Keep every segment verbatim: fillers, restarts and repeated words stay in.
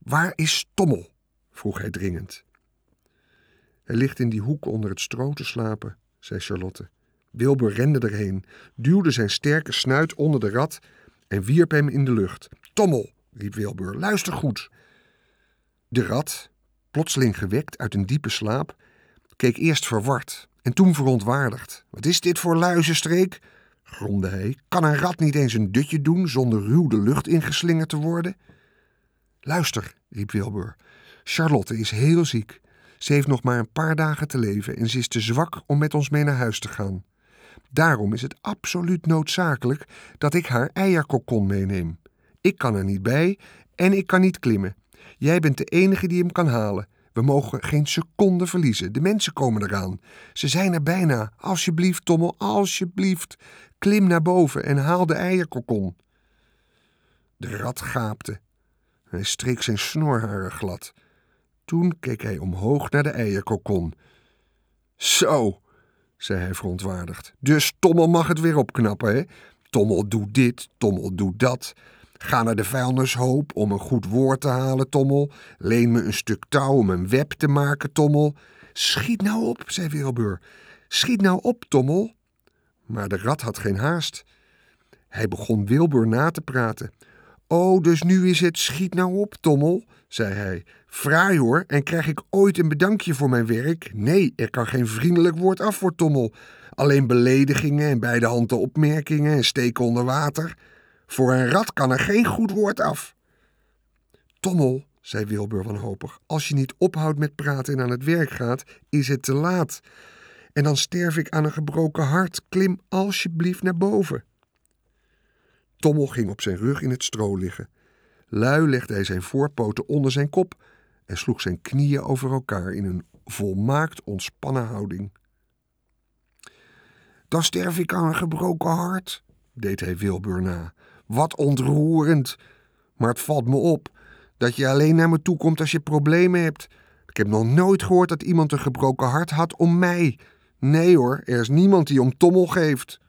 Waar is Tommel? Vroeg hij dringend. Hij ligt in die hoek onder het stro te slapen, zei Charlotte. Wilbur rende erheen, duwde zijn sterke snuit onder de rat en wierp hem in de lucht. Tommel, riep Wilbur, luister goed. De rat, plotseling gewekt uit een diepe slaap, keek eerst verward en toen verontwaardigd. Wat is dit voor luizenstreek? Gromde hij. Kan een rat niet eens een dutje doen zonder ruw de lucht ingeslingerd te worden? Luister, riep Wilbur. Charlotte is heel ziek. Ze heeft nog maar een paar dagen te leven en ze is te zwak om met ons mee naar huis te gaan. Daarom is het absoluut noodzakelijk dat ik haar eierkokon meeneem. Ik kan er niet bij en ik kan niet klimmen. Jij bent de enige die hem kan halen. We mogen geen seconde verliezen. De mensen komen eraan. Ze zijn er bijna. Alsjeblieft, Tommel, alsjeblieft. Klim naar boven en haal de eierkokon. De rat gaapte. Hij streek zijn snorharen glad. Toen keek hij omhoog naar de eierkokon. Zo, zei hij verontwaardigd. Dus Tommel mag het weer opknappen, hè? Tommel doet dit, Tommel doet dat. Ga naar de vuilnishoop om een goed woord te halen, Tommel. Leen me een stuk touw om een web te maken, Tommel. Schiet nou op, zei Wilbur. Schiet nou op, Tommel. Maar de rat had geen haast. Hij begon Wilbur na te praten. Oh, dus nu is het schiet nou op, Tommel, zei hij. Fraai hoor, en krijg ik ooit een bedankje voor mijn werk? Nee, er kan geen vriendelijk woord af voor Tommel. Alleen beledigingen en bij de hand de opmerkingen en steken onder water. Voor een rat kan er geen goed woord af. Tommel, zei Wilbur wanhopig, als je niet ophoudt met praten en aan het werk gaat, is het te laat. En dan sterf ik aan een gebroken hart. Klim alsjeblieft naar boven. Tommel ging op zijn rug in het stro liggen. Lui legde hij zijn voorpoten onder zijn kop en sloeg zijn knieën over elkaar in een volmaakt ontspannen houding. Dan sterf ik aan een gebroken hart, deed hij Wilbur na. Wat ontroerend. Maar het valt me op dat je alleen naar me toe komt als je problemen hebt. Ik heb nog nooit gehoord dat iemand een gebroken hart had om mij. Nee hoor, er is niemand die om Tommel geeft.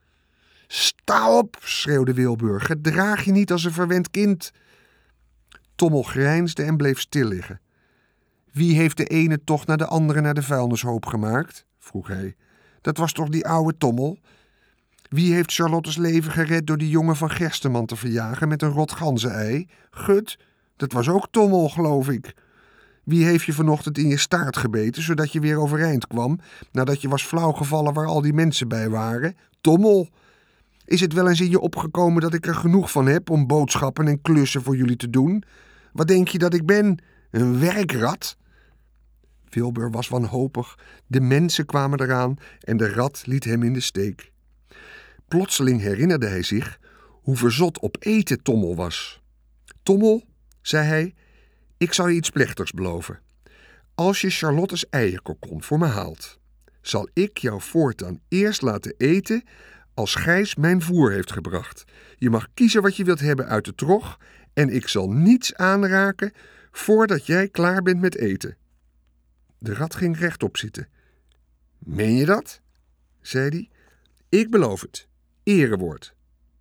Sta op, schreeuwde Wilbur. Gedraag je niet als een verwend kind. Tommel grijnsde en bleef stil liggen. Wie heeft de ene toch naar de andere naar de vuilnishoop gemaakt? Vroeg hij. Dat was toch die oude Tommel? Wie heeft Charlottes leven gered door die jongen van Gersteman te verjagen met een rot ganzenei? Gut, dat was ook Tommel, geloof ik. Wie heeft je vanochtend in je staart gebeten, zodat je weer overeind kwam, nadat je was flauwgevallen waar al die mensen bij waren? Tommel. Is het wel eens in je opgekomen dat ik er genoeg van heb om boodschappen en klussen voor jullie te doen? Wat denk je dat ik ben? Een werkrat? Wilbur was wanhopig. De mensen kwamen eraan en de rat liet hem in de steek. Plotseling herinnerde hij zich hoe verzot op eten Tommel was. Tommel, zei hij, ik zal je iets plechtigs beloven. Als je Charlottes eierkokon voor me haalt, zal ik jou voortaan eerst laten eten als Gijs mijn voer heeft gebracht. Je mag kiezen wat je wilt hebben uit de trog en ik zal niets aanraken voordat jij klaar bent met eten. De rat ging rechtop zitten. Meen je dat? Zei hij. Ik beloof het. Erewoord.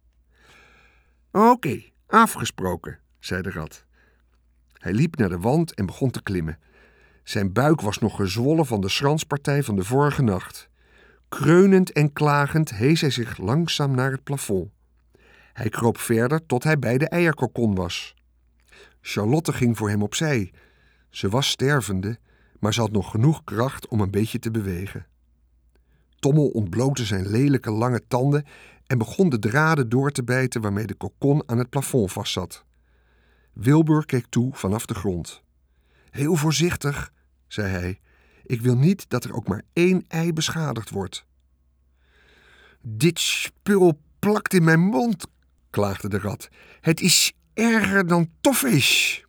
Oké, okay, afgesproken, zei de rat. Hij liep naar de wand en begon te klimmen. Zijn buik was nog gezwollen van de schranspartij van de vorige nacht. Kreunend en klagend hees hij zich langzaam naar het plafond. Hij kroop verder tot hij bij de eierkokon was. Charlotte ging voor hem opzij. Ze was stervende, maar ze had nog genoeg kracht om een beetje te bewegen. Tommel ontblootte zijn lelijke lange tanden en begon de draden door te bijten waarmee de kokon aan het plafond vastzat. Wilbur keek toe vanaf de grond. Heel voorzichtig, zei hij. Ik wil niet dat er ook maar één ei beschadigd wordt. Dit spul plakt in mijn mond, klaagde de rat. Het is erger dan toffish.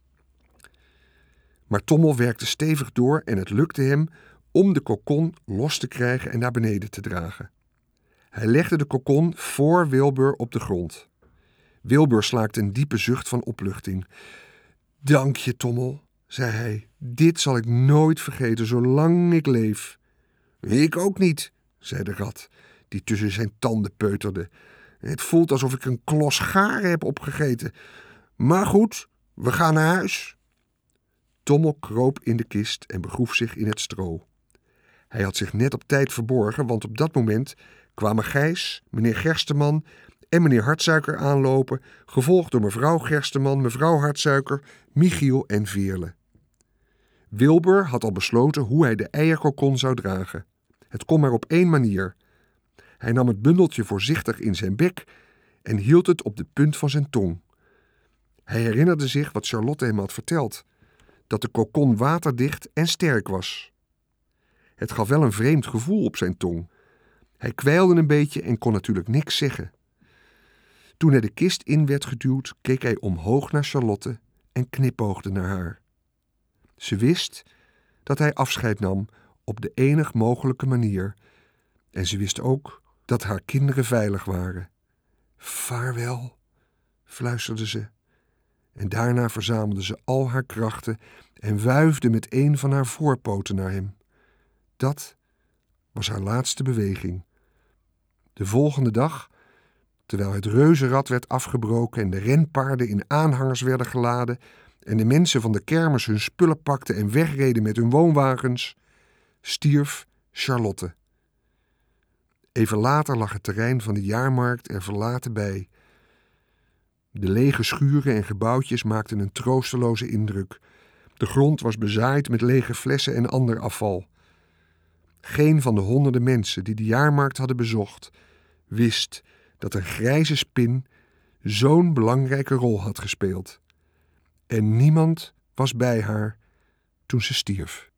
Maar Tommel werkte stevig door en het lukte hem om de kokon los te krijgen en naar beneden te dragen. Hij legde de kokon voor Wilbur op de grond. Wilbur slaakte een diepe zucht van opluchting. Dank je, Tommel, zei hij. Dit zal ik nooit vergeten zolang ik leef. Ik ook niet, zei de rat, die tussen zijn tanden peuterde. Het voelt alsof ik een klos garen heb opgegeten. Maar goed, we gaan naar huis. Tommel kroop in de kist en begroef zich in het stro. Hij had zich net op tijd verborgen, want op dat moment kwamen Gijs, meneer Gersteman en meneer Hartsuiker aanlopen, gevolgd door mevrouw Gersteman, mevrouw Hartsuiker, Michiel en Veerle. Wilbur had al besloten hoe hij de eierkokon zou dragen. Het kon maar op één manier. Hij nam het bundeltje voorzichtig in zijn bek en hield het op de punt van zijn tong. Hij herinnerde zich wat Charlotte hem had verteld, dat de kokon waterdicht en sterk was. Het gaf wel een vreemd gevoel op zijn tong. Hij kwijlde een beetje en kon natuurlijk niks zeggen. Toen hij de kist in werd geduwd, keek hij omhoog naar Charlotte en knipoogde naar haar. Ze wist dat hij afscheid nam op de enig mogelijke manier. En ze wist ook dat haar kinderen veilig waren. Vaarwel, fluisterde ze. En daarna verzamelde ze al haar krachten en wuifde met een van haar voorpoten naar hem. Dat was haar laatste beweging. De volgende dag, terwijl het reuzenrad werd afgebroken en de renpaarden in aanhangers werden geladen en de mensen van de kermis hun spullen pakten en wegreden met hun woonwagens, stierf Charlotte. Even later lag het terrein van de jaarmarkt er verlaten bij. De lege schuren en gebouwtjes maakten een troosteloze indruk. De grond was bezaaid met lege flessen en ander afval. Geen van de honderden mensen die de jaarmarkt hadden bezocht wist dat een grijze spin zo'n belangrijke rol had gespeeld. En niemand was bij haar toen ze stierf.